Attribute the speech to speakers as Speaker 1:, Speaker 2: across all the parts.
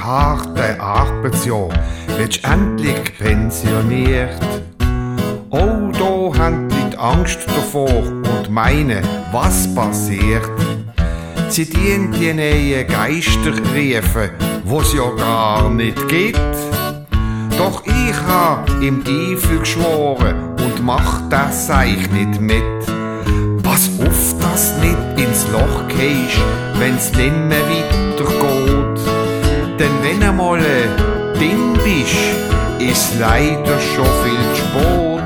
Speaker 1: harte Arbeitsjahr wirst endlich pensioniert. Oh, da haben die Leute Angst davor und meinen, was passiert. Sie dienen die neuen Geister riefen, wo's ja gar nicht gibt. Doch ich hab im Teufel geschworen und mach das Seich nicht mit. Pass auf, dass nicht ins Loch gehst, wenn's nimmer weitergeht. Denn wenn einmal drin bist, ist leider schon viel zu spät.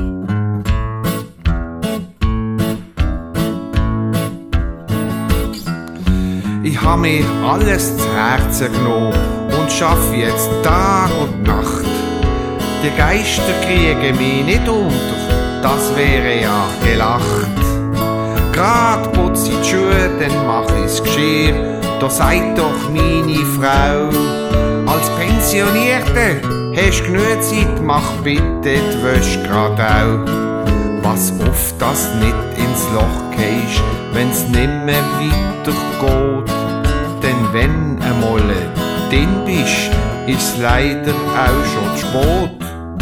Speaker 1: Ich hab mir alles zu Herzen genommen und schaff jetzt Tag und Nacht. Die Geister kriegen mich nicht unter, das wäre ja gelacht. Grad putz ich die Schuhe, dann mach ich's Geschirr, da sagt doch meine Frau: als Pensionierte hast genug Zeit, mach bitte die Wäsche grad auch. Pass auf, dass nicht ins Loch gehst, wenn's nimmer weitergeht. Denn wenn einmal drin bist, ist's leider auch schon zu spät.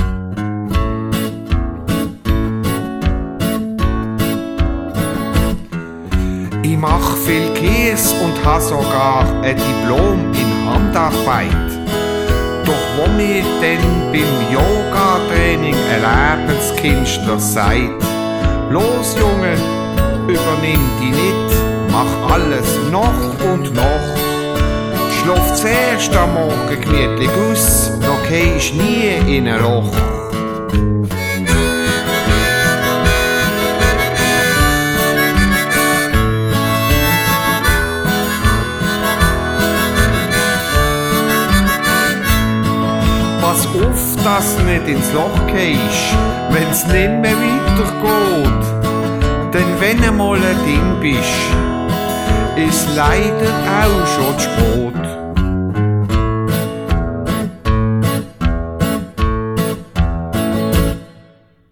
Speaker 1: Ich mach viel Käse und ha sogar ein Diplom in Handarbeit. Doch wo mir denn beim Yoga-Training ein Lebenskünstler sagt: los Junge, übernimm die nicht, mach alles noch und noch. Schlaf zuerst am Morgen gemütlich aus, noch gehst nie in ein Loch. Pass auf, dass nicht ins Loch gehst, wenn's nimmer weitergeht. Denn wenn einmal ein Ding bist, ist leider auch schon zu spät.